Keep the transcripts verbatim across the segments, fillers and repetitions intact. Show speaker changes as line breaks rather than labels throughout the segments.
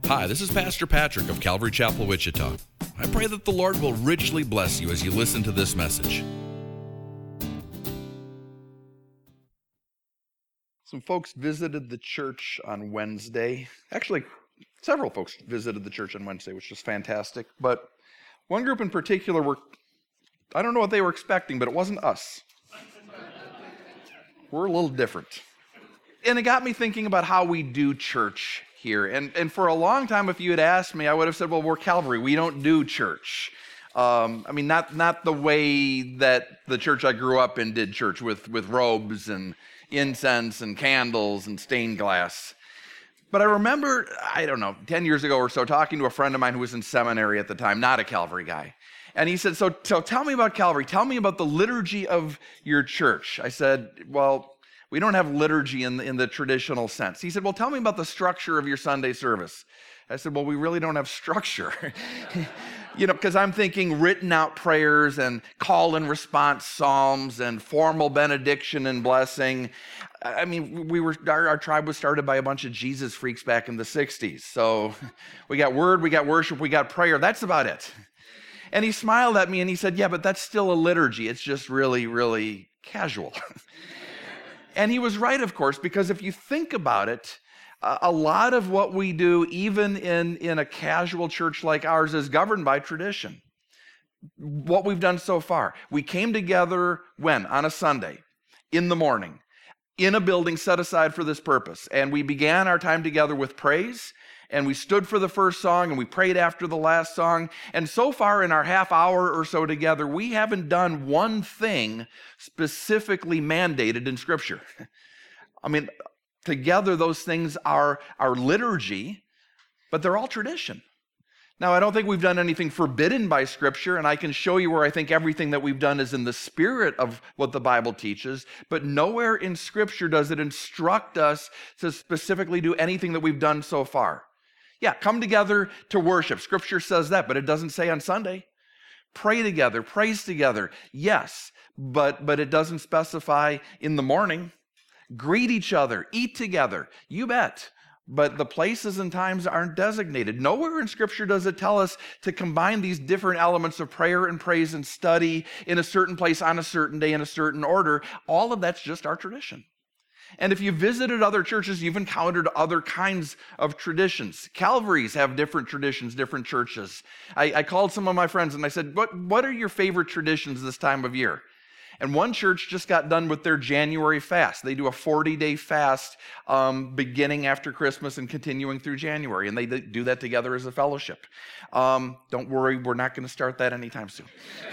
Hi, this is Pastor Patrick of Calvary Chapel, Wichita. I pray that the Lord will richly bless you as you listen to this message.
Some folks visited the church on Wednesday. Actually, several folks visited the church on Wednesday, which was fantastic. But one group in particular were, I don't know what they were expecting, but it wasn't us. We're a little different. And it got me thinking about how we do church here. And, and for a long time, if you had asked me, I would have said, well, we're Calvary. We don't do church. Um, I mean, not not the way that the church I grew up in did church with, with robes and incense and candles and stained glass. But I remember, I don't know, ten years ago or so, talking to a friend of mine who was in seminary at the time, not a Calvary guy. And he said, so, so tell me about Calvary. Tell me about the liturgy of your church. I said, well, we don't have liturgy in the, in the traditional sense. He said, well, tell me about the structure of your Sunday service. I said, well, we really don't have structure. You know, because I'm thinking written out prayers and call and response psalms and formal benediction and blessing. I mean, we were our, our tribe was started by a bunch of Jesus freaks back in the sixties. So we got word, we got worship, we got prayer. That's about it. And he smiled at me and he said, yeah, but that's still a liturgy. It's just really, really casual. And he was right, of course, because if you think about it, uh, a lot of what we do, even in, in a casual church like ours, is governed by tradition. What we've done so far. We came together when? On a Sunday, in the morning, in a building set aside for this purpose. And we began our time together with praise. And we stood for the first song, and we prayed after the last song. And so far in our half hour or so together, we haven't done one thing specifically mandated in Scripture. I mean, together those things are our liturgy, but they're all tradition. Now, I don't think we've done anything forbidden by Scripture, and I can show you where I think everything that we've done is in the spirit of what the Bible teaches, but nowhere in Scripture does it instruct us to specifically do anything that we've done so far. Yeah, come together to worship. Scripture says that, but it doesn't say on Sunday. Pray together, praise together. Yes, but, but it doesn't specify in the morning. Greet each other, eat together. You bet. But the places and times aren't designated. Nowhere in Scripture does it tell us to combine these different elements of prayer and praise and study in a certain place on a certain day in a certain order. All of that's just our tradition. And if you visited other churches, you've encountered other kinds of traditions. Calvaries have different traditions, different churches. I, I called some of my friends and I said, what, what are your favorite traditions this time of year? And one church just got done with their January fast. They do a forty-day fast um, beginning after Christmas and continuing through January. And they do that together as a fellowship. Um, don't worry, we're not going to start that anytime soon.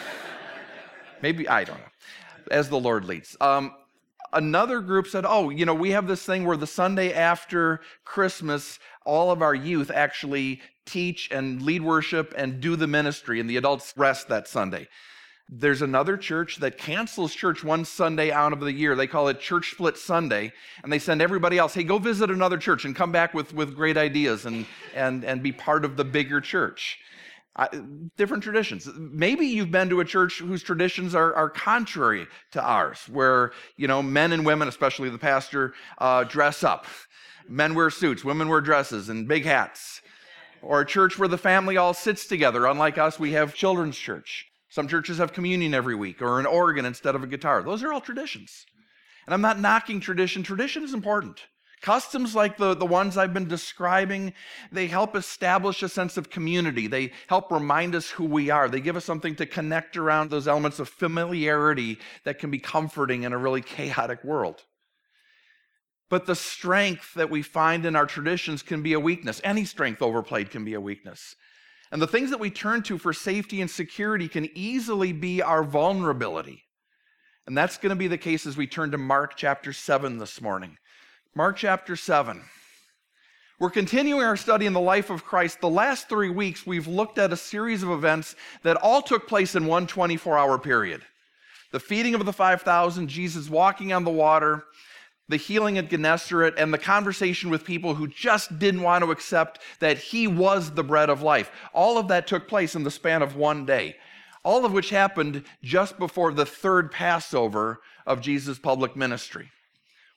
Maybe, I don't know, as the Lord leads. Um, Another group said, oh, you know, we have this thing where the Sunday after Christmas, all of our youth actually teach and lead worship and do the ministry, and the adults rest that Sunday. There's another church that cancels church one Sunday out of the year. They call it Church Split Sunday, and they send everybody else, hey, go visit another church and come back with, with great ideas and, and, and be part of the bigger church. Uh, different traditions. Maybe you've been to a church whose traditions are, are contrary to ours, where, you know, men and women, especially the pastor, uh, dress up. Men wear suits, women wear dresses and big hats. Or a church where the family all sits together. Unlike us, we have children's church. Some churches have communion every week or an organ instead of a guitar. Those are all traditions. And I'm not knocking tradition. Tradition is important. Customs like the, the ones I've been describing, they help establish a sense of community. They help remind us who we are. They give us something to connect around, those elements of familiarity that can be comforting in a really chaotic world. But the strength that we find in our traditions can be a weakness. Any strength overplayed can be a weakness. And the things that we turn to for safety and security can easily be our vulnerability. And that's going to be the case as we turn to Mark chapter seven this morning. Mark chapter seven. We're continuing our study in the life of Christ. The last three weeks, we've looked at a series of events that all took place in one twenty-four hour period. The feeding of the five thousand, Jesus walking on the water, the healing at Gennesaret, and the conversation with people who just didn't want to accept that he was the bread of life. All of that took place in the span of one day, all of which happened just before the third Passover of Jesus' public ministry.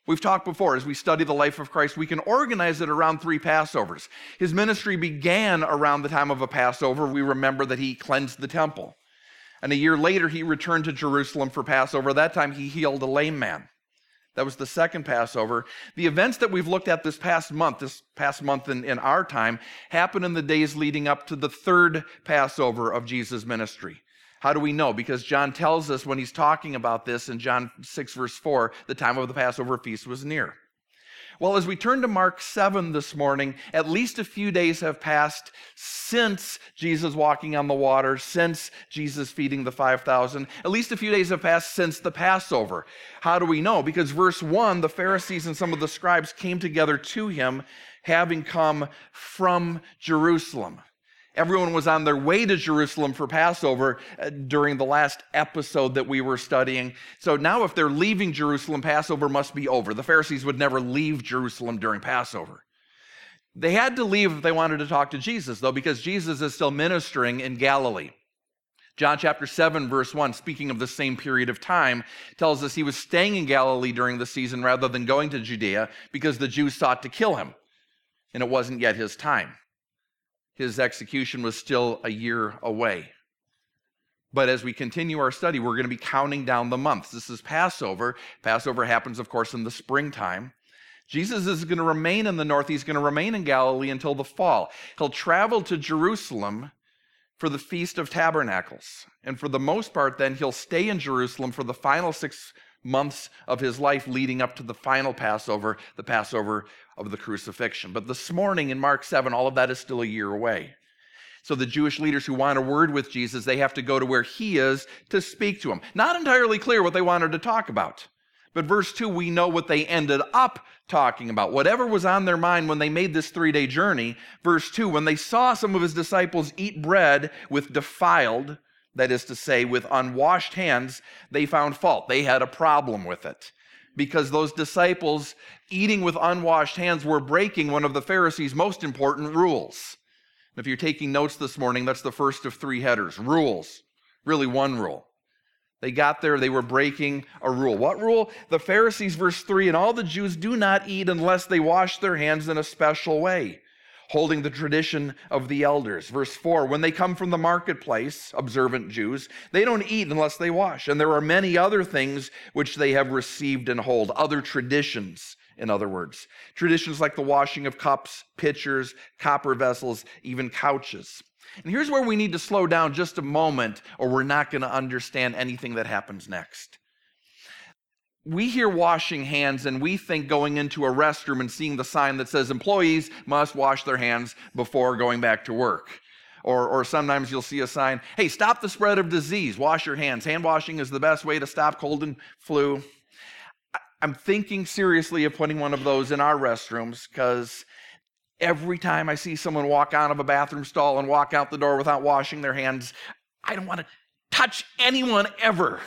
We've talked before, as we study the life of Christ, we can organize it around three Passovers. His ministry began around the time of a Passover. We remember that he cleansed the temple. And a year later, he returned to Jerusalem for Passover. That time, he healed a lame man. That was the second Passover. The events that we've looked at this past month, this past month in, in our time, happened in the days leading up to the third Passover of Jesus' ministry. How do we know? Because John tells us when he's talking about this in John six, verse four, the time of the Passover feast was near. Well, as we turn to Mark seven this morning, at least a few days have passed since Jesus walking on the water, since Jesus feeding the five thousand. At least a few days have passed since the Passover. How do we know? Because verse one, the Pharisees and some of the scribes came together to him, having come from Jerusalem. Everyone was on their way to Jerusalem for Passover uh, during the last episode that we were studying. So now if they're leaving Jerusalem, Passover must be over. The Pharisees would never leave Jerusalem during Passover. They had to leave if they wanted to talk to Jesus, though, because Jesus is still ministering in Galilee. John chapter seven, verse one, speaking of the same period of time, tells us he was staying in Galilee during the season rather than going to Judea because the Jews sought to kill him, and it wasn't yet his time. His execution was still a year away. But as we continue our study, we're going to be counting down the months. This is Passover. Passover happens, of course, in the springtime. Jesus is going to remain in the north. He's going to remain in Galilee until the fall. He'll travel to Jerusalem for the Feast of Tabernacles. And for the most part, then, he'll stay in Jerusalem for the final six months of his life leading up to the final Passover, the Passover of the crucifixion. But this morning in Mark seven, all of that is still a year away. So the Jewish leaders who want a word with Jesus, they have to go to where he is to speak to him. Not entirely clear what they wanted to talk about. But verse two, we know what they ended up talking about. Whatever was on their mind when they made this three-day journey, verse two, when they saw some of his disciples eat bread with defiled, that is to say, with unwashed hands, they found fault. They had a problem with it because those disciples eating with unwashed hands were breaking one of the Pharisees' most important rules. And if you're taking notes this morning, that's the first of three headers, rules. Really one rule. They got there, they were breaking a rule. What rule? The Pharisees, verse three, and all the Jews do not eat unless they wash their hands in a special way, holding the tradition of the elders. Verse four, when they come from the marketplace, observant Jews, they don't eat unless they wash. And there are many other things which they have received and hold, other traditions, in other words. Traditions like the washing of cups, pitchers, copper vessels, even couches. And here's where we need to slow down just a moment, or we're not going to understand anything that happens next. We hear washing hands and we think going into a restroom and seeing the sign that says employees must wash their hands before going back to work. Or, or sometimes you'll see a sign, hey, stop the spread of disease, wash your hands. Hand washing is the best way to stop cold and flu. I'm thinking seriously of putting one of those in our restrooms because every time I see someone walk out of a bathroom stall and walk out the door without washing their hands, I don't want to touch anyone ever.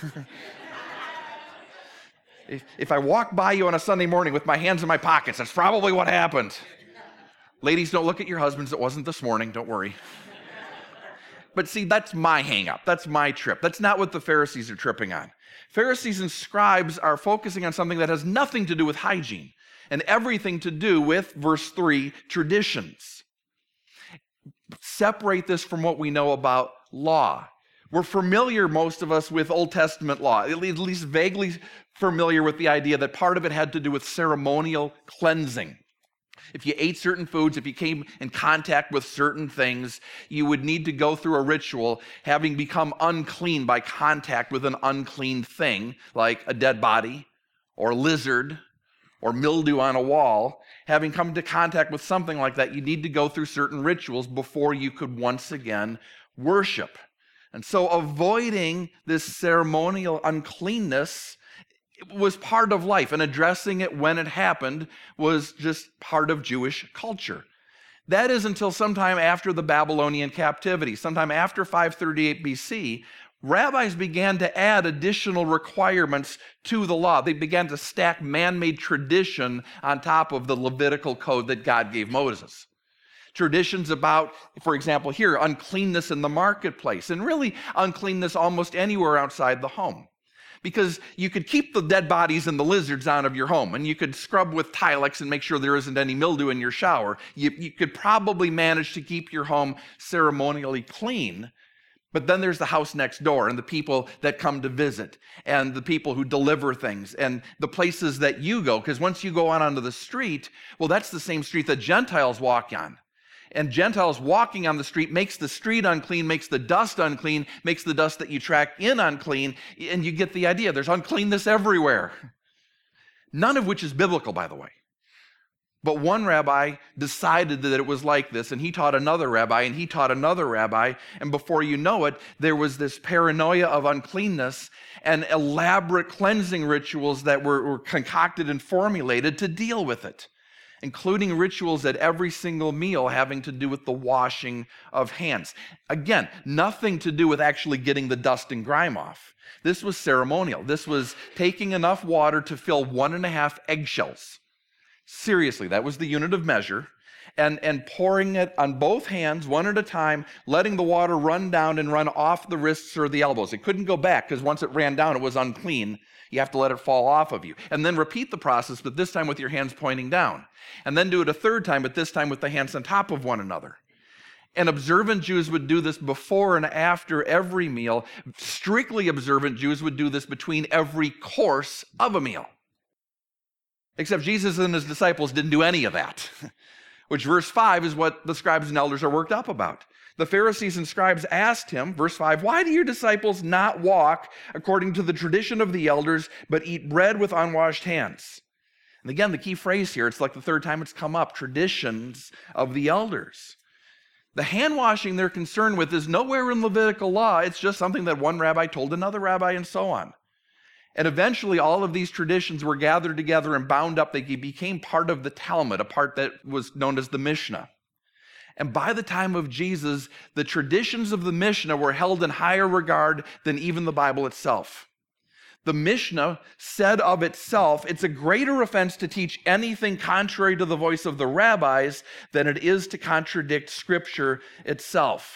if, if I walk by you on a Sunday morning with my hands in my pockets, that's probably what happened. Ladies, don't look at your husbands. It wasn't this morning. Don't worry. But see, that's my hang up. That's my trip. That's not what the Pharisees are tripping on. Pharisees and scribes are focusing on something that has nothing to do with hygiene and everything to do with, verse three, traditions. Separate this from what we know about law. We're familiar, most of us, with Old Testament law, at least vaguely familiar with the idea that part of it had to do with ceremonial cleansing. If you ate certain foods, if you came in contact with certain things, you would need to go through a ritual, having become unclean by contact with an unclean thing, like a dead body or lizard or mildew on a wall. Having come into contact with something like that, you need to go through certain rituals before you could once again worship. And so avoiding this ceremonial uncleanness was part of life, and addressing it when it happened was just part of Jewish culture. That is until sometime after the Babylonian captivity, sometime after five thirty-eight B C, rabbis began to add additional requirements to the law. They began to stack man-made tradition on top of the Levitical code that God gave Moses. Traditions about, for example, here, uncleanness in the marketplace, and really uncleanness almost anywhere outside the home. because you could keep the dead bodies and the lizards out of your home, and you could scrub with Tilex and make sure there isn't any mildew in your shower. You, you could probably manage to keep your home ceremonially clean. But then there's the house next door and the people that come to visit and the people who deliver things and the places that you go. Because once you go out onto the street, well, that's the same street that Gentiles walk on. And Gentiles walking on the street makes the street unclean, makes the dust unclean, makes the dust that you track in unclean. And you get the idea. There's uncleanness everywhere. None of which is biblical, by the way. But one rabbi decided that it was like this, and he taught another rabbi, and he taught another rabbi, and before you know it, there was this paranoia of uncleanness and elaborate cleansing rituals that were, were concocted and formulated to deal with it, including rituals at every single meal having to do with the washing of hands. Again, nothing to do with actually getting the dust and grime off. This was ceremonial. This was taking enough water to fill one and a half eggshells. Seriously, that was the unit of measure, and, and pouring it on both hands, one at a time, letting the water run down and run off the wrists or the elbows. It couldn't go back because once it ran down, it was unclean. You have to let it fall off of you. And then repeat the process, but this time with your hands pointing down. And then do it a third time, but this time with the hands on top of one another. And observant Jews would do this before and after every meal. Strictly observant Jews would do this between every course of a meal. Except Jesus and his disciples didn't do any of that, which verse five is what the scribes and elders are worked up about. The Pharisees and scribes asked him, verse five, why do your disciples not walk according to the tradition of the elders, but eat bread with unwashed hands? And again, the key phrase here, it's like the third time it's come up, traditions of the elders. The hand washing they're concerned with is nowhere in Levitical law. It's just something that one rabbi told another rabbi and so on. And eventually all of these traditions were gathered together and bound up. They became part of the Talmud, a part that was known as the Mishnah. And by the time of Jesus, the traditions of the Mishnah were held in higher regard than even the Bible itself. The Mishnah said of itself, it's a greater offense to teach anything contrary to the voice of the rabbis than it is to contradict Scripture itself.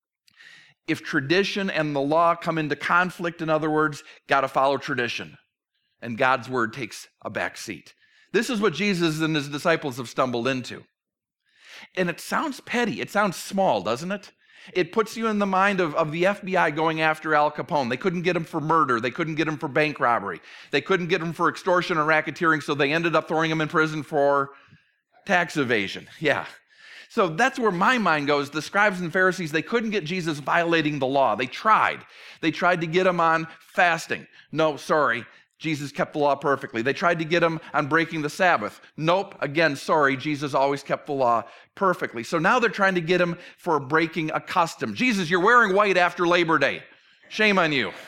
If tradition and the law come into conflict, in other words, got to follow tradition. And God's word takes a back seat. This is what Jesus and his disciples have stumbled into. And it sounds petty. It sounds small, doesn't it? It puts you in the mind of, of the F B I going after Al Capone. They couldn't get him for murder. They couldn't get him for bank robbery. They couldn't get him for extortion or racketeering, so they ended up throwing him in prison for tax evasion. Yeah. So that's where my mind goes. The scribes and Pharisees, they couldn't get Jesus violating the law. They tried. They tried to get him on fasting. No, sorry. Jesus kept the law perfectly. They tried to get him on breaking the Sabbath. Nope. Again, sorry. Jesus always kept the law perfectly. So now they're trying to get him for breaking a custom. Jesus, you're wearing white after Labor Day. Shame on you.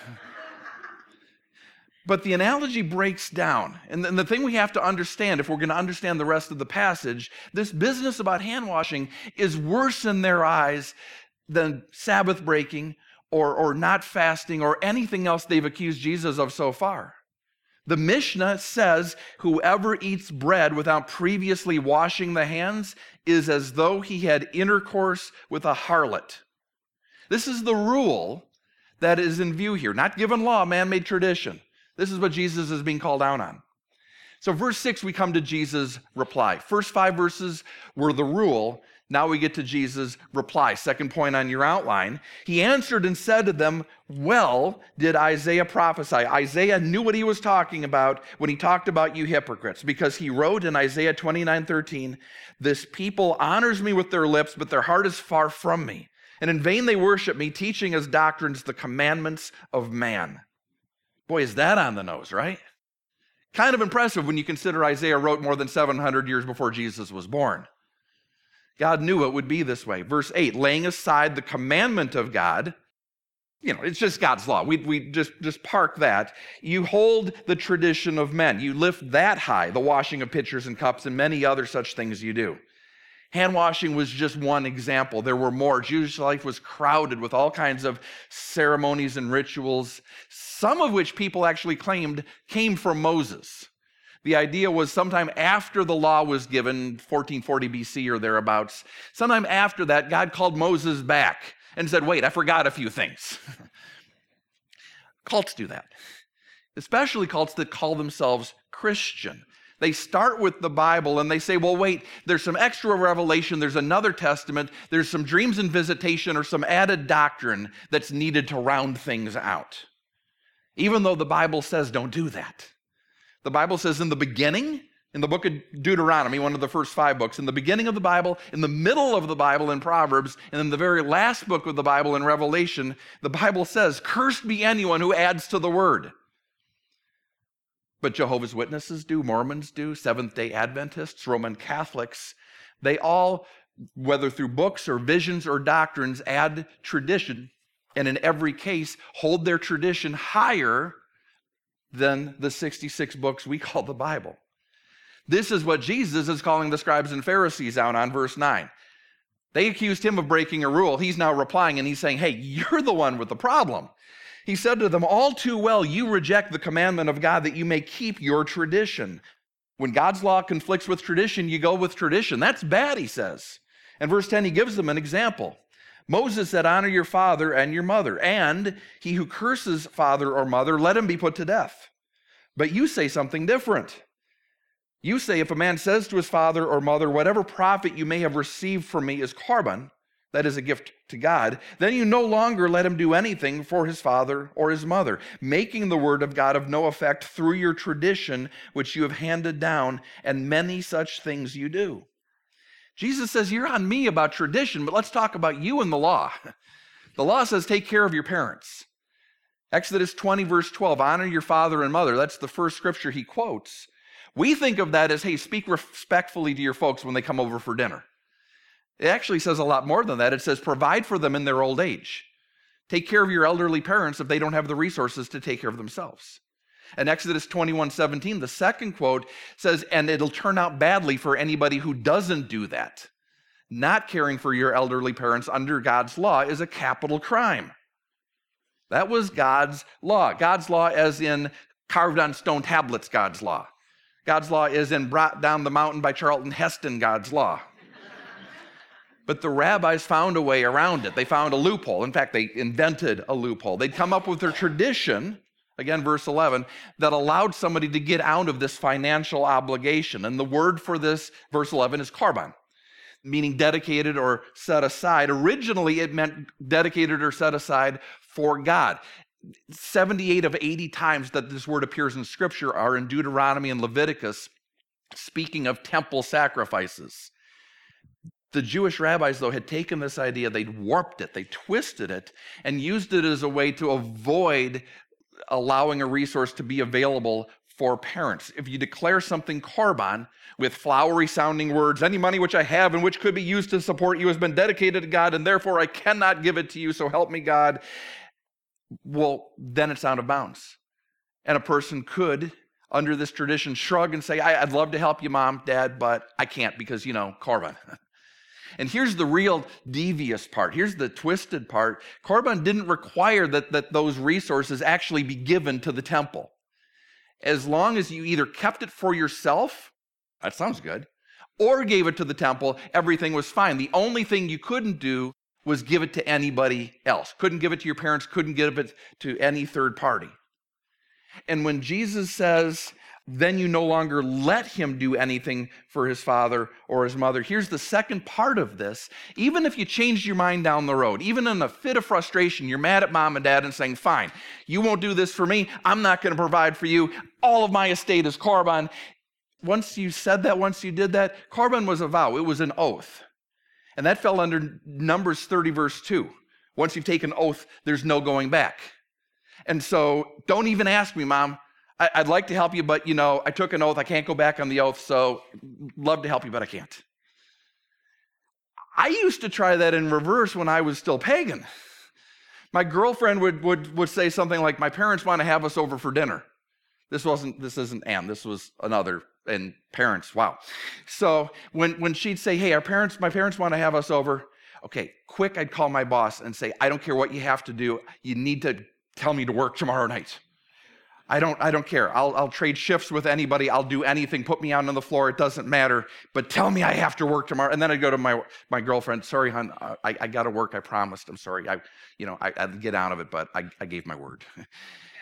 But the analogy breaks down. And the thing we have to understand, if we're going to understand the rest of the passage, this business about hand washing is worse in their eyes than Sabbath breaking or, or not fasting or anything else they've accused Jesus of so far. The Mishnah says, whoever eats bread without previously washing the hands is as though he had intercourse with a harlot. This is the rule that is in view here, not given law, man-made tradition. This is what Jesus is being called out on. So verse six, we come to Jesus' reply. First five verses were the rule. Now we get to Jesus' reply. Second point on your outline. He answered and said to them, well did Isaiah prophesy. Isaiah knew what he was talking about when he talked about you hypocrites, because he wrote in Isaiah twenty-nine thirteen, this people honors me with their lips, but their heart is far from me. And in vain they worship me, teaching as doctrines the commandments of man. Boy, is that on the nose, right? Kind of impressive when you consider Isaiah wrote more than seven hundred years before Jesus was born. God knew it would be this way. Verse eight, laying aside the commandment of God, you know, it's just God's law. We, we just, just park that. You hold the tradition of men. You lift that high, the washing of pitchers and cups and many other such things you do. Hand washing was just one example. There were more. Jewish life was crowded with all kinds of ceremonies and rituals, some of which people actually claimed came from Moses. The idea was sometime after the law was given, fourteen forty B C or thereabouts, sometime after that, God called Moses back and said, wait, I forgot a few things. Cults do that. especially cults that call themselves Christian. They start with the Bible and they say, well, wait, there's some extra revelation, there's another testament, there's some dreams and visitation or some added doctrine that's needed to round things out. Even though the Bible says don't do that. The Bible says in the beginning, in the book of Deuteronomy, one of the first five books, in the beginning of the Bible, in the middle of the Bible in Proverbs, and in the very last book of the Bible in Revelation, the Bible says, cursed be anyone who adds to the word. But Jehovah's Witnesses do, Mormons do, Seventh-day Adventists, Roman Catholics, they all, whether through books or visions or doctrines, add tradition, and in every case, hold their tradition higher than the sixty-six books we call the Bible. This is what Jesus is calling the scribes and Pharisees out on, verse nine. They accused him of breaking a rule. He's now replying, and he's saying, hey, you're the one with the problem. He said to them, all too well, you reject the commandment of God that you may keep your tradition. When God's law conflicts with tradition, you go with tradition. That's bad, he says. And verse ten, he gives them an example. Moses said, honor your father and your mother, and he who curses father or mother, let him be put to death. But you say something different. You say, if a man says to his father or mother, whatever profit you may have received from me is korban, that is a gift to God, then you no longer let him do anything for his father or his mother, making the word of God of no effect through your tradition, which you have handed down, and many such things you do. Jesus says, you're on me about tradition, but let's talk about you and the law. The law says, take care of your parents. Exodus twenty, verse twelve, honor your father and mother. That's the first scripture he quotes. We think of that as, hey, speak respectfully to your folks when they come over for dinner. It actually says a lot more than that. It says provide for them in their old age. Take care of your elderly parents if they don't have the resources to take care of themselves. And Exodus twenty-one seventeen, the second quote says, and it'll turn out badly for anybody who doesn't do that. Not caring for your elderly parents under God's law is a capital crime. That was God's law. God's law as in carved on stone tablets, God's law. God's law is in brought down the mountain by Charlton Heston, God's law. But the rabbis found a way around it. They found a loophole. In fact, they invented a loophole. They'd come up with their tradition, again, verse eleven, that allowed somebody to get out of this financial obligation. And the word for this, verse eleven, is korban, meaning dedicated or set aside. Originally, it meant dedicated or set aside for God. seventy-eight of eighty times that this word appears in Scripture are in Deuteronomy and Leviticus, speaking of temple sacrifices. The Jewish rabbis, though, had taken this idea, they'd warped it, they twisted it, and used it as a way to avoid allowing a resource to be available for parents. If you declare something korban with flowery-sounding words, any money which I have and which could be used to support you has been dedicated to God, and therefore I cannot give it to you, so help me God, well, then it's out of bounds. And a person could, under this tradition, shrug and say, I'd love to help you, Mom, Dad, but I can't because, you know, korban. And here's the real devious part. Here's the twisted part. Korban didn't require that, that those resources actually be given to the temple. As long as you either kept it for yourself, that sounds good, or gave it to the temple, everything was fine. The only thing you couldn't do was give it to anybody else. Couldn't give it to your parents, couldn't give it to any third party. And when Jesus says, then you no longer let him do anything for his father or his mother. Here's the second part of this. Even if you changed your mind down the road, even in a fit of frustration, you're mad at mom and dad and saying, fine, you won't do this for me. I'm not going to provide for you. All of my estate is korban. Once you said that, once you did that, korban was a vow. It was an oath. And that fell under Numbers thirty, verse two. Once you've taken oath, there's no going back. And so don't even ask me, Mom. I'd like to help you, but, you know, I took an oath. I can't go back on the oath, so love to help you, but I can't. I used to try that in reverse when I was still pagan. My girlfriend would, would, would say something like, my parents want to have us over for dinner. This wasn't, this isn't Ann, this was another, and parents, wow. So when, when she'd say, hey, our parents, my parents want to have us over, okay, quick, I'd call my boss and say, I don't care what you have to do. You need to tell me to work tomorrow night. I don't, I don't care. I'll, I'll trade shifts with anybody. I'll do anything. Put me out on the floor. It doesn't matter. But tell me I have to work tomorrow. And then I'd go to my, my girlfriend. Sorry, hon, I, I got to work. I promised. I'm sorry. I, you know, I, I'd get out of it, but I, I gave my word.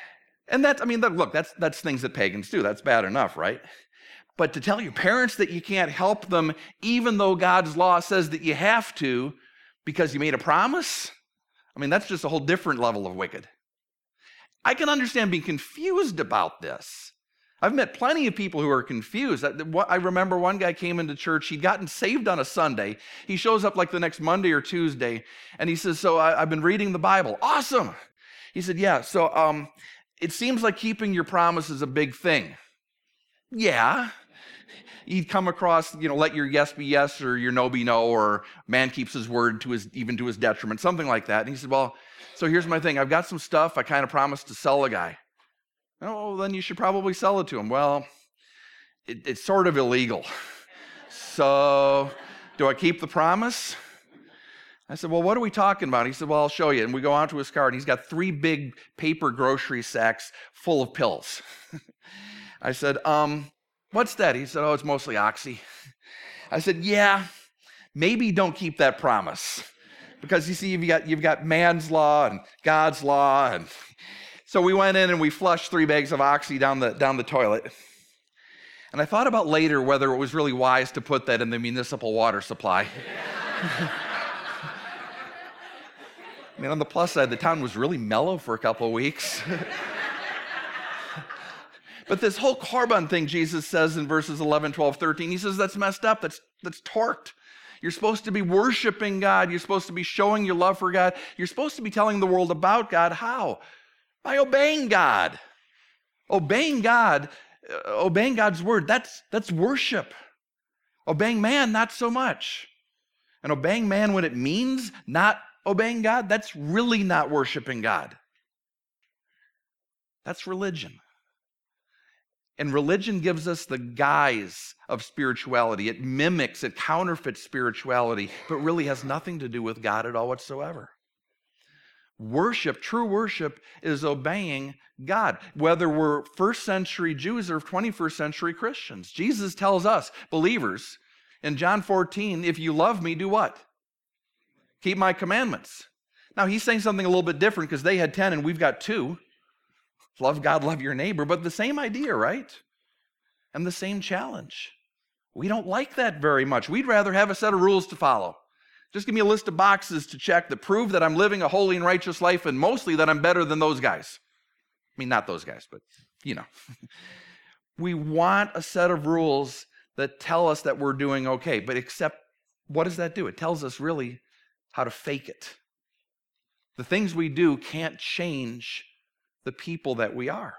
And that's, I mean, that, look, that's that's things that pagans do. That's bad enough, right? But to tell your parents that you can't help them, even though God's law says that you have to, because you made a promise, I mean, that's just a whole different level of wicked. I can understand being confused about this. I've met plenty of people who are confused. I remember one guy came into church. He'd gotten saved on a Sunday. He shows up like the next Monday or Tuesday, and he says, so I, I've been reading the Bible. Awesome. He said, yeah, so um, it seems like keeping your promise is a big thing. Yeah. You'd come across, you know, let your yes be yes or your no be no, or man keeps his word to his even to his detriment, something like that. And he said, well, so here's my thing. I've got some stuff I kind of promised to sell a guy. Oh, well, then you should probably sell it to him. Well, it, it's sort of illegal. So do I keep the promise? I said, well, what are we talking about? He said, well, I'll show you. And we go out to his car, and he's got three big paper grocery sacks full of pills. I said, um, what's that? He said, oh, it's mostly Oxy. I said, yeah, maybe don't keep that promise. Because you see, you've got, you've got man's law and God's law. And so we went in and we flushed three bags of Oxy down the, down the toilet. And I thought about later whether it was really wise to put that in the municipal water supply. I mean, on the plus side, the town was really mellow for a couple of weeks. But this whole korban thing, Jesus says in verses eleven, twelve, thirteen, he says that's messed up, that's, that's torqued. You're supposed to be worshiping God. You're supposed to be showing your love for God. You're supposed to be telling the world about God. How? By obeying God. Obeying God, uh, obeying God's word, that's, that's worship. Obeying man, not so much. And obeying man when it means not obeying God, that's really not worshiping God. That's religion. And religion gives us the guise of spirituality. It mimics, it counterfeits spirituality, but really has nothing to do with God at all whatsoever. Worship, true worship, is obeying God, whether we're first century Jews or twenty-first century Christians. Jesus tells us, believers, in John fourteen, if you love me, do what? Keep my commandments. Now, he's saying something a little bit different because they had ten and we've got two. Love God, love your neighbor, but the same idea, right? And the same challenge. We don't like that very much. We'd rather have a set of rules to follow. Just give me a list of boxes to check that prove that I'm living a holy and righteous life, and mostly that I'm better than those guys. I mean, not those guys, but you know. We want a set of rules that tell us that we're doing okay, but except, what does that do? It tells us really how to fake it. The things we do can't change the people that we are.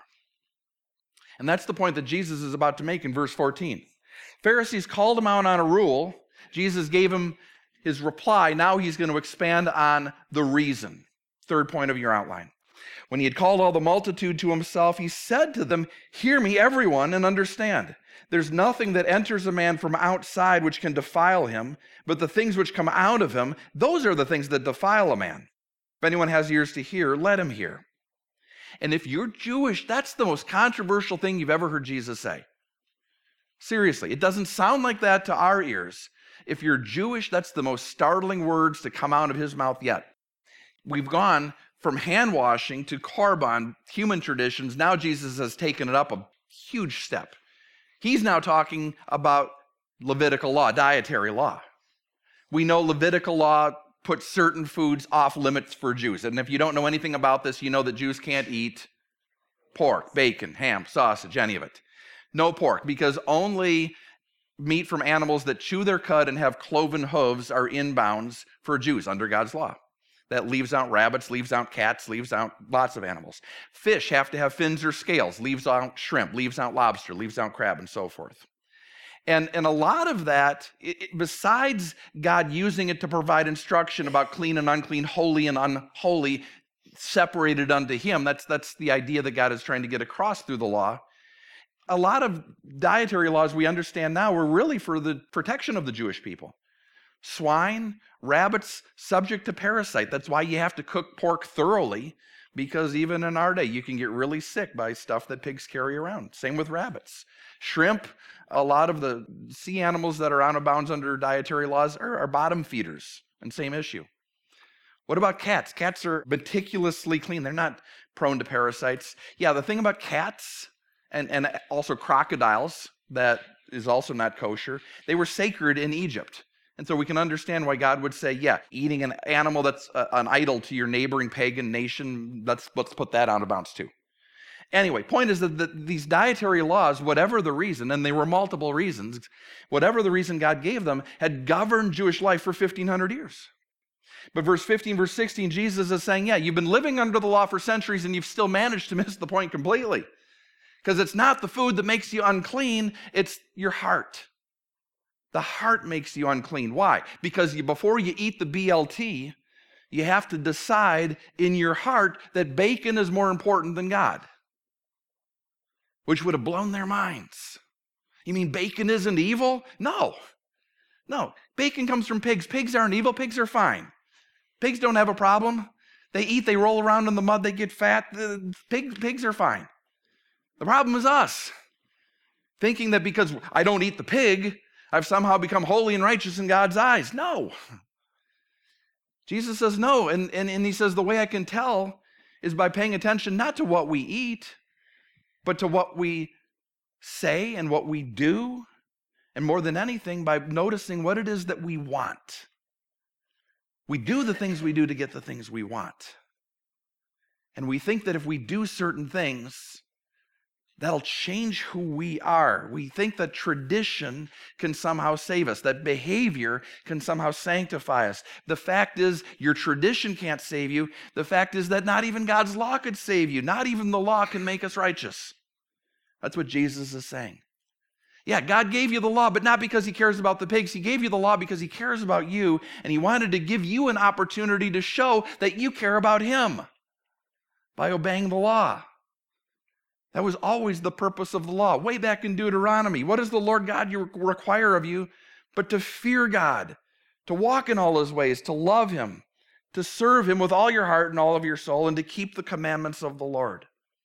And that's the point that Jesus is about to make in verse fourteen. Pharisees called him out on a rule. Jesus gave him his reply. Now he's going to expand on the reason. Third point of your outline. When he had called all the multitude to himself, he said to them, hear me, everyone, and understand. There's nothing that enters a man from outside which can defile him, but the things which come out of him, those are the things that defile a man. If anyone has ears to hear, let him hear. And if you're Jewish, that's the most controversial thing you've ever heard Jesus say. Seriously, it doesn't sound like that to our ears. If you're Jewish, that's the most startling words to come out of his mouth yet. We've gone from hand washing to korban, human traditions. Now Jesus has taken it up a huge step. He's now talking about Levitical law, dietary law. We know Levitical law put certain foods off limits for Jews. And if you don't know anything about this, you know that Jews can't eat pork, bacon, ham, sausage, any of it. No pork, because only meat from animals that chew their cud and have cloven hooves are inbounds for Jews under God's law. That leaves out rabbits, leaves out cats, leaves out lots of animals. Fish have to have fins or scales, leaves out shrimp, leaves out lobster, leaves out crab, and so forth. And, and a lot of that, it, besides God using it to provide instruction about clean and unclean, holy and unholy, separated unto him, that's, that's the idea that God is trying to get across through the law. A lot of dietary laws we understand now were really for the protection of the Jewish people. Swine, rabbits, subject to parasite. That's why you have to cook pork thoroughly, because even in our day, you can get really sick by stuff that pigs carry around. Same with rabbits. Shrimp, a lot of the sea animals that are out of bounds under dietary laws are, are bottom feeders, and same issue. What about cats? Cats are meticulously clean. They're not prone to parasites. Yeah, the thing about cats and, and also crocodiles that is also not kosher, they were sacred in Egypt. And so we can understand why God would say, yeah, eating an animal that's a, an idol to your neighboring pagan nation, let's, let's put that out of bounds too. Anyway, point is that the, these dietary laws, whatever the reason, and they were multiple reasons, whatever the reason God gave them, had governed Jewish life for fifteen hundred years. But verse fifteen, verse sixteen, Jesus is saying, yeah, you've been living under the law for centuries and you've still managed to miss the point completely. Because it's not the food that makes you unclean, it's your heart. The heart makes you unclean. Why? Because you, before you eat the B L T, you have to decide in your heart that bacon is more important than God, which would have blown their minds. You mean bacon isn't evil? No. No. Bacon comes from pigs. Pigs aren't evil. Pigs are fine. Pigs don't have a problem. They eat, they roll around in the mud, they get fat. The pig, pigs are fine. The problem is us, thinking that because I don't eat the pig, I've somehow become holy and righteous in God's eyes. No. Jesus says no, and, and, and he says the way I can tell is by paying attention not to what we eat, but to what we say and what we do, and more than anything, by noticing what it is that we want. We do the things we do to get the things we want. And we think that if we do certain things, that'll change who we are. We think that tradition can somehow save us, that behavior can somehow sanctify us. The fact is, your tradition can't save you. The fact is that not even God's law could save you. Not even the law can make us righteous. That's what Jesus is saying. Yeah, God gave you the law, but not because he cares about the pigs. He gave you the law because he cares about you, and he wanted to give you an opportunity to show that you care about him by obeying the law. That was always the purpose of the law. Way back in Deuteronomy, what does the Lord God require of you but to fear God, to walk in all his ways, to love him, to serve him with all your heart and all of your soul, and to keep the commandments of the Lord.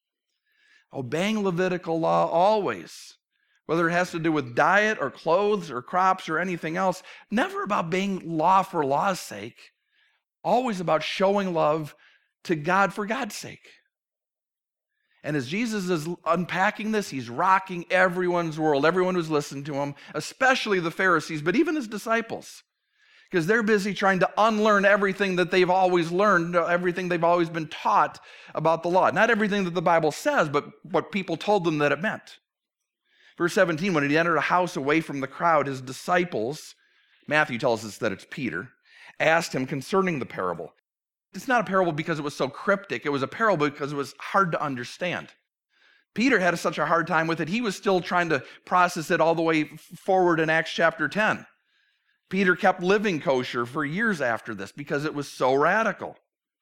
Obeying Levitical law always, whether it has to do with diet or clothes or crops or anything else, never about being law for law's sake, always about showing love to God for God's sake. And as Jesus is unpacking this, he's rocking everyone's world, everyone who's listened to him, especially the Pharisees, but even his disciples, because they're busy trying to unlearn everything that they've always learned, everything they've always been taught about the law. Not everything that the Bible says, but what people told them that it meant. Verse seventeen, when he entered a house away from the crowd, his disciples, Matthew tells us that it's Peter, asked him concerning the parable. It's not a parable because it was so cryptic. It was a parable because it was hard to understand. Peter had such a hard time with it, he was still trying to process it all the way forward in Acts chapter ten. Peter kept living kosher for years after this because it was so radical.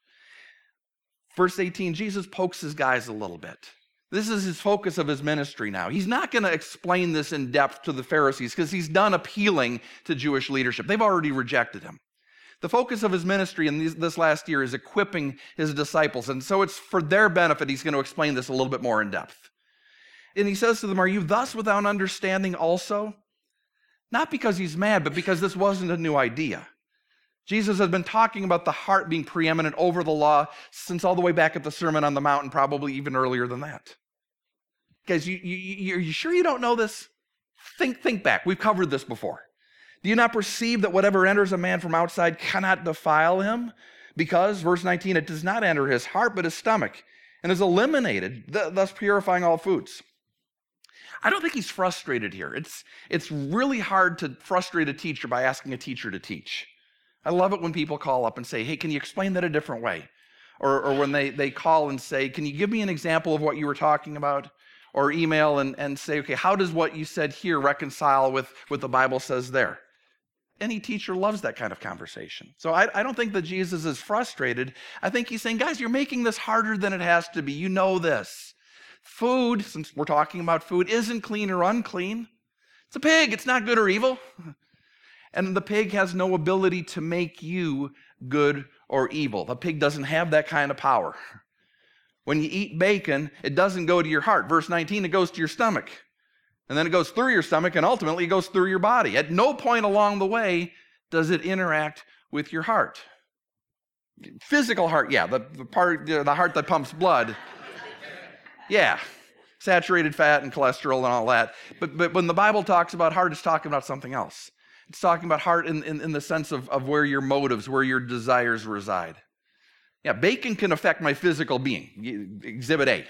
Verse eighteen, Jesus pokes his guys a little bit. This is his focus of his ministry now. He's not going to explain this in depth to the Pharisees because he's done appealing to Jewish leadership. They've already rejected him. The focus of his ministry in these, this last year is equipping his disciples. And so it's for their benefit he's going to explain this a little bit more in depth. And he says to them, are you thus without understanding also? Not because he's mad, but because this wasn't a new idea. Jesus has been talking about the heart being preeminent over the law since all the way back at the Sermon on the Mount, and probably even earlier than that. Guys, you, you, you, are you sure you don't know this? Think, think back. We've covered this before. Do you not perceive that whatever enters a man from outside cannot defile him? Because, verse nineteen, it does not enter his heart, but his stomach, and is eliminated, thus purifying all foods. I don't think he's frustrated here. It's, it's really hard to frustrate a teacher by asking a teacher to teach. I love it when people call up and say, hey, can you explain that a different way? Or, or when they, they call and say, can you give me an example of what you were talking about? Or email and, and say, okay, how does what you said here reconcile with what the Bible says there? Any teacher loves that kind of conversation. So I, I don't think that Jesus is frustrated. I think he's saying, guys, you're making this harder than it has to be. You know this. Food, since we're talking about food, isn't clean or unclean. It's a pig. It's not good or evil. And the pig has no ability to make you good or evil. The pig doesn't have that kind of power. When you eat bacon, it doesn't go to your heart. Verse nineteen, it goes to your stomach. And then it goes through your stomach, and ultimately it goes through your body. At no point along the way does it interact with your heart. Physical heart, yeah, the, the part, the heart that pumps blood. Yeah, saturated fat and cholesterol and all that. But but when the Bible talks about heart, it's talking about something else. It's talking about heart in, in, in the sense of, of where your motives, where your desires reside. Yeah, bacon can affect my physical being. Exhibit A.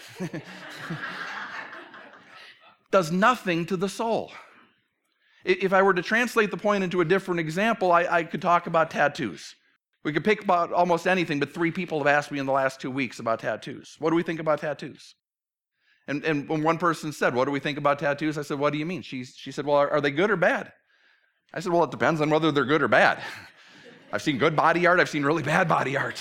Does nothing to the soul. If I were to translate the point into a different example, I, I could talk about tattoos. We could pick about almost anything, but three people have asked me in the last two weeks about tattoos. What do we think about tattoos? And, and when one person said, what do we think about tattoos? I said, what do you mean? She, she said, well, are, are they good or bad? I said, well, it depends on whether they're good or bad. I've seen good body art. I've seen really bad body art.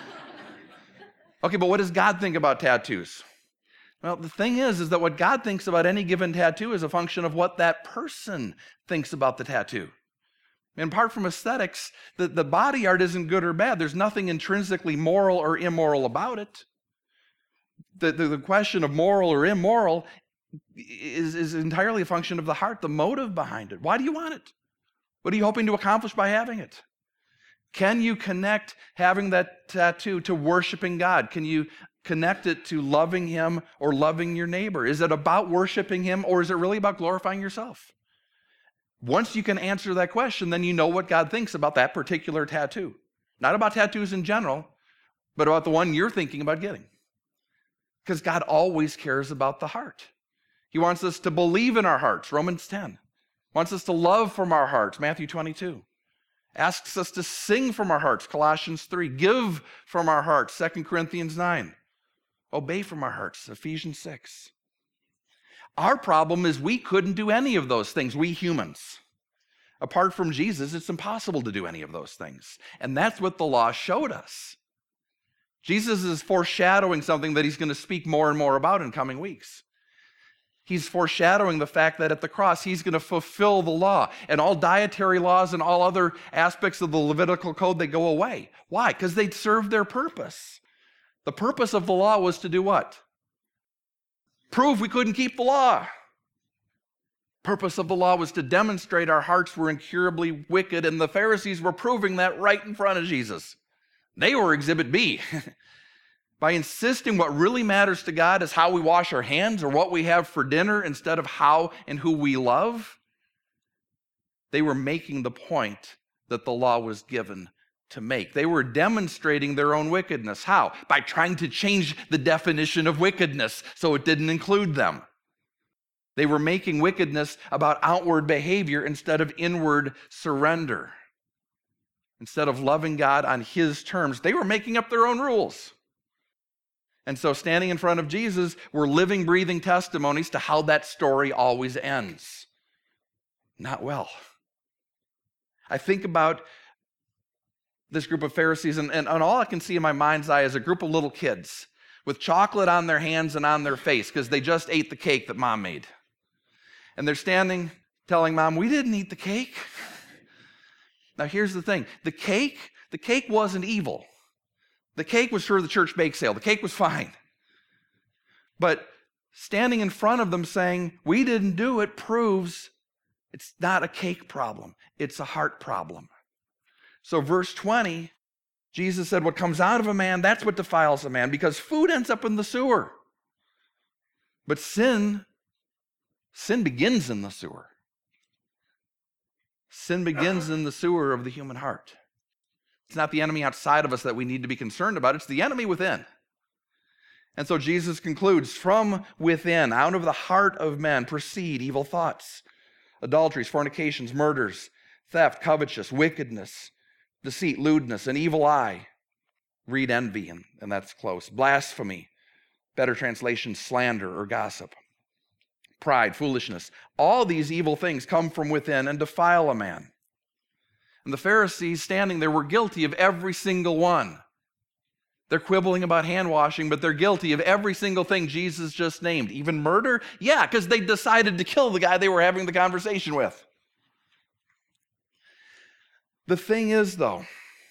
Okay, but what does God think about tattoos? Well, the thing is, is that what God thinks about any given tattoo is a function of what that person thinks about the tattoo. And apart from aesthetics, the, the body art isn't good or bad. There's nothing intrinsically moral or immoral about it. The, the, the question of moral or immoral is, is entirely a function of the heart, the motive behind it. Why do you want it? What are you hoping to accomplish by having it? Can you connect having that tattoo to worshiping God? Can you connect it to loving Him or loving your neighbor? Is it about worshiping Him, or is it really about glorifying yourself? Once you can answer that question, then you know what God thinks about that particular tattoo. Not about tattoos in general, but about the one you're thinking about getting. Because God always cares about the heart. He wants us to believe in our hearts, Romans ten. Wants us to love from our hearts, Matthew twenty-two. Asks us to sing from our hearts, Colossians three. Give from our hearts, Second Corinthians nine. Obey from our hearts, Ephesians six. Our problem is we couldn't do any of those things, we humans. Apart from Jesus, it's impossible to do any of those things. And that's what the law showed us. Jesus is foreshadowing something that He's going to speak more and more about in coming weeks. He's foreshadowing the fact that at the cross, He's going to fulfill the law. And all dietary laws and all other aspects of the Levitical code, they go away. Why? Because they'd served their purpose. The purpose of the law was to do what? Prove we couldn't keep the law. Purpose of the law was to demonstrate our hearts were incurably wicked, and the Pharisees were proving that right in front of Jesus. They were exhibit B. By insisting what really matters to God is how we wash our hands or what we have for dinner instead of how and who we love, they were making the point that the law was given to make. They were demonstrating their own wickedness. How? By trying to change the definition of wickedness so it didn't include them. They were making wickedness about outward behavior instead of inward surrender. Instead of loving God on His terms, they were making up their own rules. And so standing in front of Jesus, we're living, breathing testimonies to how that story always ends. Not well. I think about this group of Pharisees, and, and, and all I can see in my mind's eye is a group of little kids with chocolate on their hands and on their face because they just ate the cake that Mom made. And they're standing telling Mom, we didn't eat the cake. Now here's the thing. The cake, the cake wasn't evil. The cake was for the church bake sale. The cake was fine. But standing in front of them saying, we didn't do it, proves it's not a cake problem. It's a heart problem. So verse twenty, Jesus said, what comes out of a man, that's what defiles a man, because food ends up in the sewer. But sin, sin begins in the sewer. Sin begins in the sewer of the human heart. It's not the enemy outside of us that we need to be concerned about. It's the enemy within. And so Jesus concludes, from within, out of the heart of men, proceed evil thoughts, adulteries, fornications, murders, theft, covetousness, wickedness, deceit, lewdness, an evil eye. Read envy, and, and that's close. Blasphemy, better translation, slander or gossip. Pride, foolishness. All these evil things come from within and defile a man. And the Pharisees standing there were guilty of every single one. They're quibbling about hand washing, but they're guilty of every single thing Jesus just named. Even murder? Yeah, because they decided to kill the guy they were having the conversation with. The thing is, though,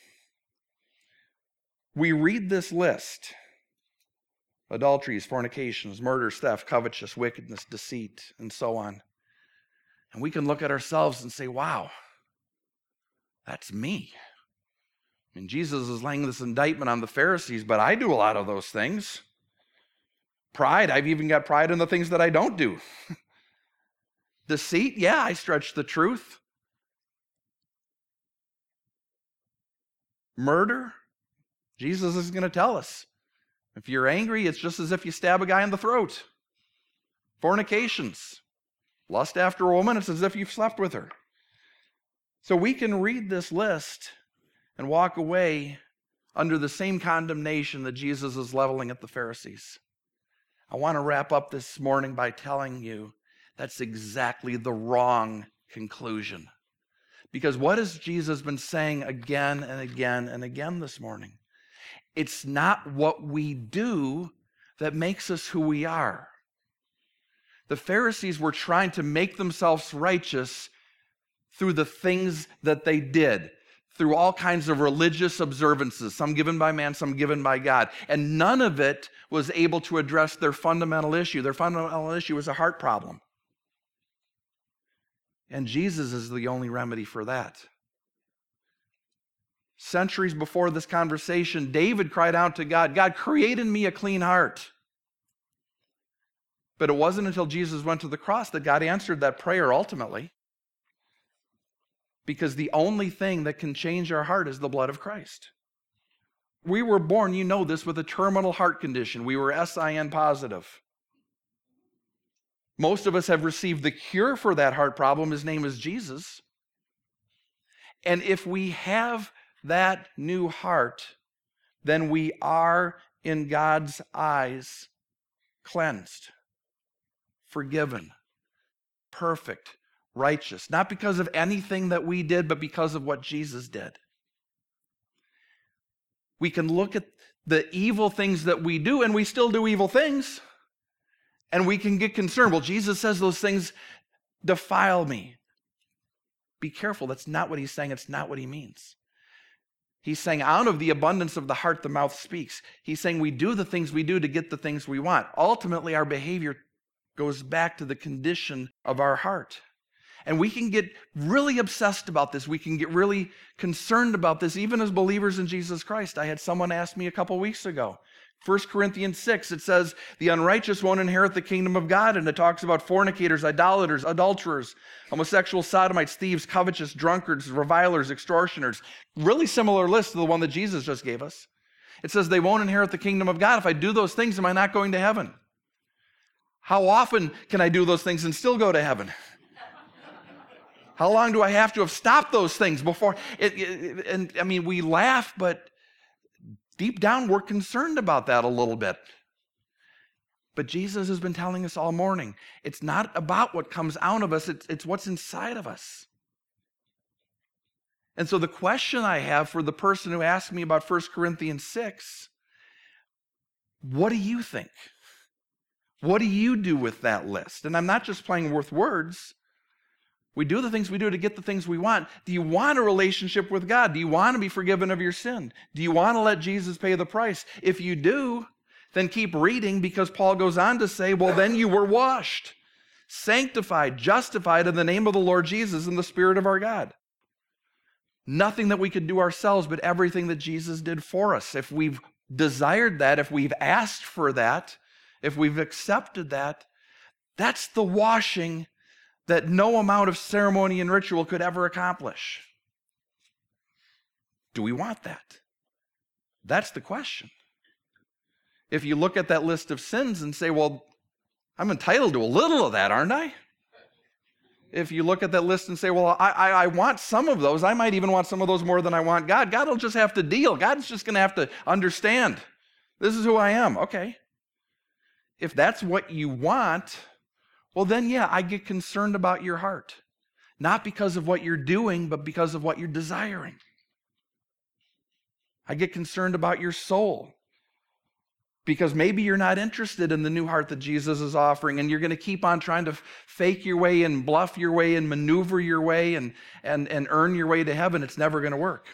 we read this list: adulteries, fornications, murders, theft, covetousness, wickedness, deceit, and so on. And we can look at ourselves and say, wow, that's me. And Jesus is laying this indictment on the Pharisees, but I do a lot of those things. Pride, I've even got pride in the things that I don't do. Deceit, yeah, I stretch the truth. Murder, Jesus is going to tell us. If you're angry, it's just as if you stab a guy in the throat. Fornications, lust after a woman, it's as if you've slept with her. So we can read this list and walk away under the same condemnation that Jesus is leveling at the Pharisees. I want to wrap up this morning by telling you that's exactly the wrong conclusion. Because what has Jesus been saying again and again and again this morning? It's not what we do that makes us who we are. The Pharisees were trying to make themselves righteous through the things that they did, through all kinds of religious observances, some given by man, some given by God. And none of it was able to address their fundamental issue. Their fundamental issue was a heart problem. And Jesus is the only remedy for that. Centuries before this conversation, David cried out to God, God, create in me a clean heart. But it wasn't until Jesus went to the cross that God answered that prayer ultimately. Because the only thing that can change our heart is the blood of Christ. We were born, you know this, with a terminal heart condition. We were S I N positive. Most of us have received the cure for that heart problem. His name is Jesus. And if we have that new heart, then we are, in God's eyes, cleansed, forgiven, perfect, righteous. Not because of anything that we did, but because of what Jesus did. We can look at the evil things that we do, and we still do evil things. And we can get concerned. Well, Jesus says those things defile me. Be careful. That's not what he's saying. It's not what he means. He's saying out of the abundance of the heart, the mouth speaks. He's saying we do the things we do to get the things we want. Ultimately, our behavior goes back to the condition of our heart. And we can get really obsessed about this. We can get really concerned about this, even as believers in Jesus Christ. I had someone ask me a couple weeks ago. First Corinthians six, it says, the unrighteous won't inherit the kingdom of God. And it talks about fornicators, idolaters, adulterers, homosexual sodomites, thieves, covetous, drunkards, revilers, extortioners. Really similar list to the one that Jesus just gave us. It says they won't inherit the kingdom of God. If I do those things, am I not going to heaven? How often can I do those things and still go to heaven? How long do I have to have stopped those things before? It, it, and I mean, we laugh, but deep down, we're concerned about that a little bit. But Jesus has been telling us all morning, it's not about what comes out of us, it's, it's what's inside of us. And so the question I have for the person who asked me about First Corinthians six, what do you think? What do you do with that list? And I'm not just playing with words. We do the things we do to get the things we want. Do you want a relationship with God? Do you want to be forgiven of your sin? Do you want to let Jesus pay the price? If you do, then keep reading, because Paul goes on to say, well, then you were washed, sanctified, justified in the name of the Lord Jesus in the Spirit of our God. Nothing that we could do ourselves, but everything that Jesus did for us. If we've desired that, if we've asked for that, if we've accepted that, that's the washing that no amount of ceremony and ritual could ever accomplish. Do we want that? That's the question. If you look at that list of sins and say, well, I'm entitled to a little of that, aren't I? If you look at that list and say, well, I, I, I want some of those, I might even want some of those more than I want God, God will just have to deal. God's just going to have to understand. This is who I am. Okay. If that's what you want, well, then, yeah, I get concerned about your heart. Not because of what you're doing, but because of what you're desiring. I get concerned about your soul. Because maybe you're not interested in the new heart that Jesus is offering, and you're going to keep on trying to fake your way and bluff your way and maneuver your way and, and, and earn your way to heaven. It's never going to work.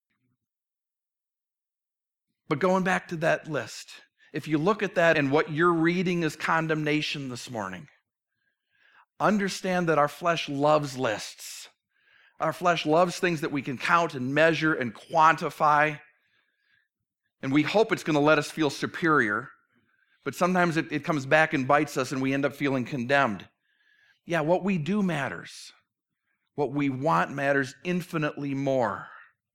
But going back to that list, if you look at that and what you're reading is condemnation this morning, understand that our flesh loves lists. Our flesh loves things that we can count and measure and quantify. And we hope it's going to let us feel superior. But sometimes it, it comes back and bites us and we end up feeling condemned. Yeah, what we do matters. What we want matters infinitely more.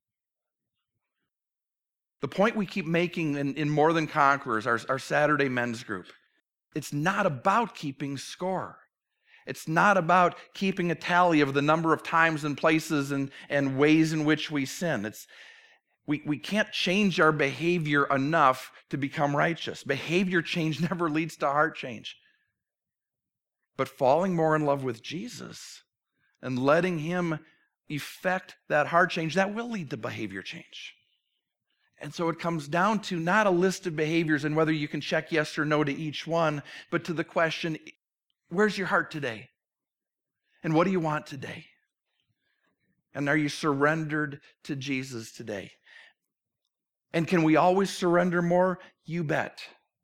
The point we keep making in, in More Than Conquerors, our, our Saturday men's group, it's not about keeping score. It's not about keeping a tally of the number of times and places and, and ways in which we sin. It's we, we can't change our behavior enough to become righteous. Behavior change never leads to heart change. But falling more in love with Jesus and letting him effect that heart change, that will lead to behavior change. And so it comes down to not a list of behaviors and whether you can check yes or no to each one, but to the question, where's your heart today? And what do you want today? And are you surrendered to Jesus today? And can we always surrender more? You bet.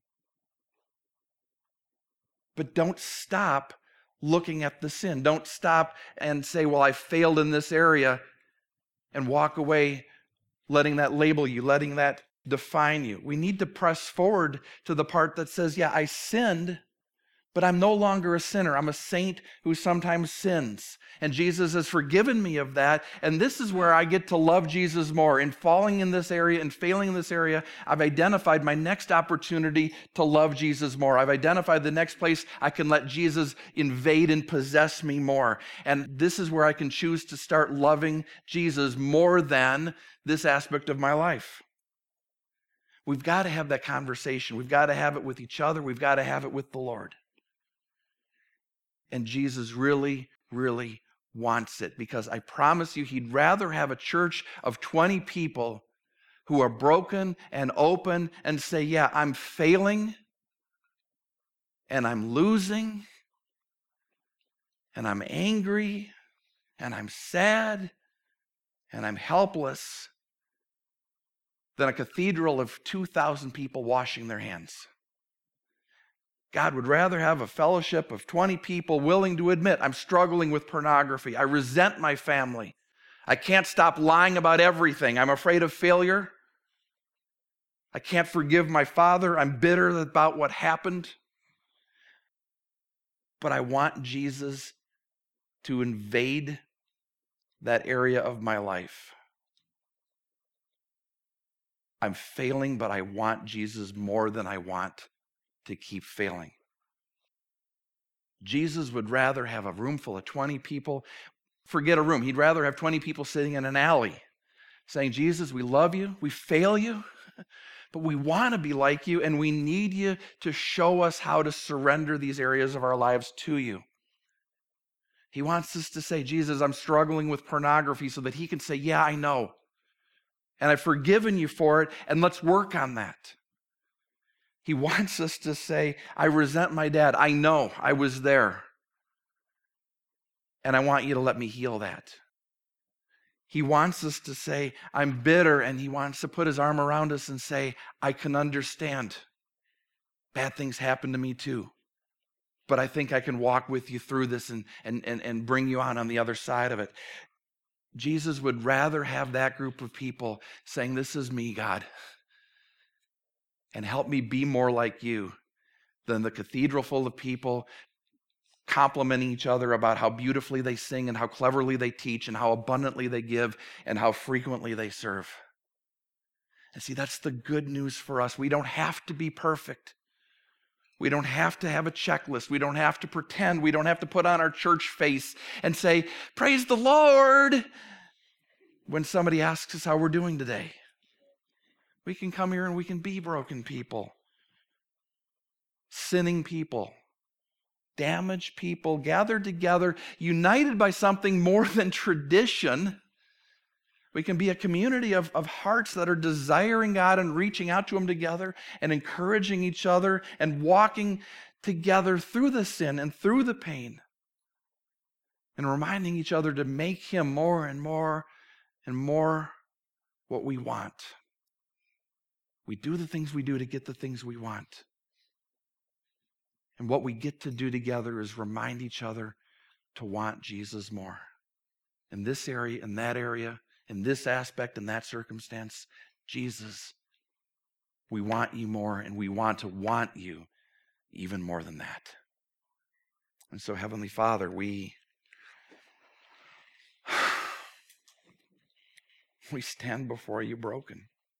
But don't stop looking at the sin. Don't stop and say, well, I failed in this area, and walk away letting that label you, letting that define you. We need to press forward to the part that says, yeah, I sinned, but I'm no longer a sinner. I'm a saint who sometimes sins. And Jesus has forgiven me of that. And this is where I get to love Jesus more. In falling in this area and failing in this area, I've identified my next opportunity to love Jesus more. I've identified the next place I can let Jesus invade and possess me more. And this is where I can choose to start loving Jesus more than this aspect of my life. We've got to have that conversation. We've got to have it with each other. We've got to have it with the Lord. And Jesus really, really wants it, because I promise you, he'd rather have a church of twenty people who are broken and open and say, yeah, I'm failing and I'm losing and I'm angry and I'm sad and I'm helpless, than a cathedral of two thousand people washing their hands. God would rather have a fellowship of twenty people willing to admit, I'm struggling with pornography. I resent my family. I can't stop lying about everything. I'm afraid of failure. I can't forgive my father. I'm bitter about what happened. But I want Jesus to invade that area of my life. I'm failing, but I want Jesus more than I want to keep failing. Jesus would rather have a room full of twenty people. Forget a room. He'd rather have twenty people sitting in an alley saying, Jesus, we love you. We fail you, but we want to be like you, and we need you to show us how to surrender these areas of our lives to you. He wants us to say, Jesus, I'm struggling with pornography, so that he can say, yeah, I know. And I've forgiven you for it, and let's work on that. He wants us to say, I resent my dad. I know, I was there. And I want you to let me heal that. He wants us to say, I'm bitter, and he wants to put his arm around us and say, I can understand. Bad things happen to me too. But I think I can walk with you through this and, and, and, and bring you on on the other side of it. Jesus would rather have that group of people saying, this is me, God, and help me be more like you, than the cathedral full of people complimenting each other about how beautifully they sing and how cleverly they teach and how abundantly they give and how frequently they serve. And see, that's the good news for us. We don't have to be perfect. We don't have to have a checklist. We don't have to pretend. We don't have to put on our church face and say, praise the Lord, when somebody asks us how we're doing today. We can come here and we can be broken people, sinning people, damaged people, gathered together, united by something more than tradition. We can be a community of, of hearts that are desiring God and reaching out to him together and encouraging each other and walking together through the sin and through the pain and reminding each other to make him more and more and more what we want. We do the things we do to get the things we want. And what we get to do together is remind each other to want Jesus more. in this area, in that area, in this aspect, in that circumstance. Jesus, we want you more, and we want to want you even more than that. And so, Heavenly Father, we we stand before you broken.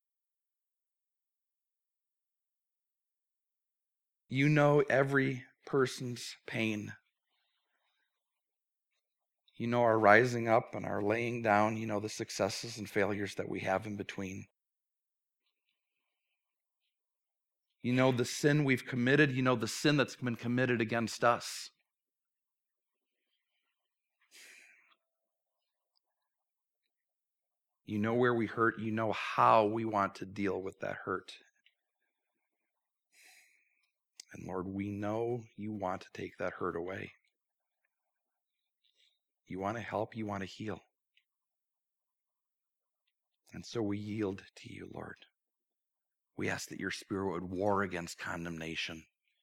You know every person's pain. You know our rising up and our laying down. You know the successes and failures that we have in between. You know the sin we've committed. You know the sin that's been committed against us. You know where we hurt. You know how we want to deal with that hurt. And Lord, we know you want to take that hurt away. You want to help. You want to heal. And so we yield to you, Lord. We ask that your Spirit would war against condemnation.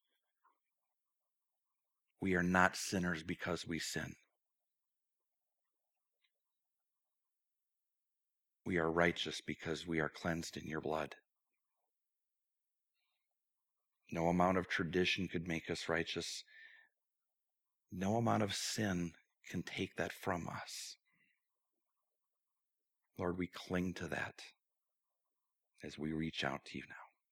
We are not sinners because we sin. We are righteous because we are cleansed in your blood. No amount of tradition could make us righteous. No amount of sin can take that from us. Lord, we cling to that as we reach out to you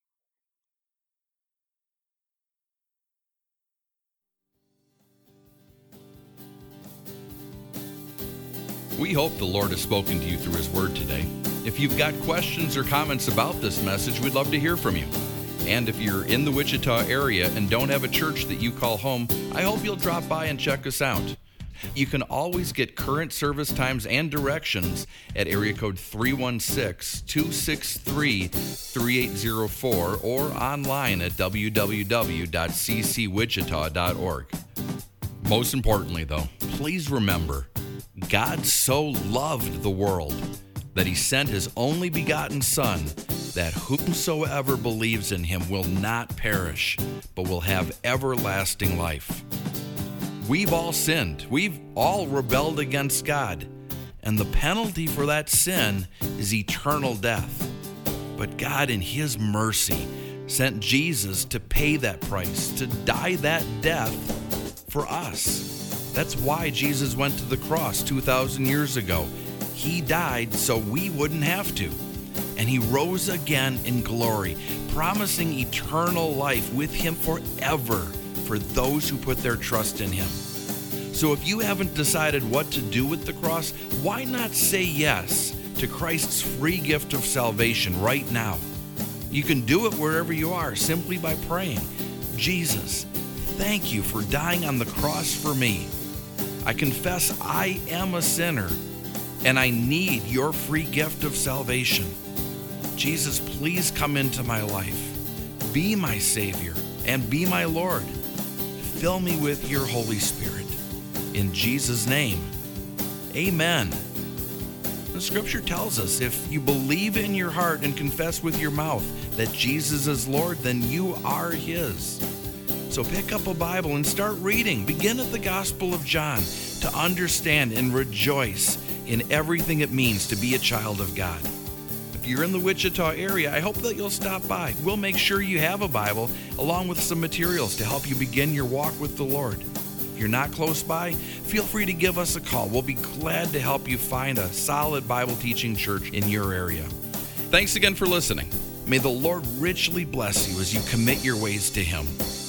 now.
We hope the Lord has spoken to you through his word today. If you've got questions or comments about this message, we'd love to hear from you. And if you're in the Wichita area and don't have a church that you call home, I hope you'll drop by and check us out. You can always get current service times and directions at area code three one six, two six three, three eight zero four or online at w w w dot c c wichita dot org. Most importantly, though, please remember, God so loved the world that he sent his only begotten Son, that whomsoever believes in him will not perish, but will have everlasting life. We've all sinned. We've all rebelled against God. And the penalty for that sin is eternal death. But God, in his mercy, sent Jesus to pay that price, to die that death for us. That's why Jesus went to the cross two thousand years ago. He died so we wouldn't have to. And he rose again in glory, promising eternal life with him forever for those who put their trust in him. So if you haven't decided what to do with the cross, why not say yes to Christ's free gift of salvation right now? You can do it wherever you are simply by praying, Jesus, thank you for dying on the cross for me. I confess I am a sinner and I need your free gift of salvation. Jesus, please come into my life. Be my Savior and be my Lord. Fill me with your Holy Spirit. In Jesus' name, amen. The scripture tells us if you believe in your heart and confess with your mouth that Jesus is Lord, then you are his. So pick up a Bible and start reading. Begin at the Gospel of John to understand and rejoice in everything it means to be a child of God. If you're in the Wichita area, I hope that you'll stop by. We'll make sure you have a Bible along with some materials to help you begin your walk with the Lord. If you're not close by, feel free to give us a call. We'll be glad to help you find a solid Bible teaching church in your area. Thanks again for listening. May the Lord richly bless you as you commit your ways to him.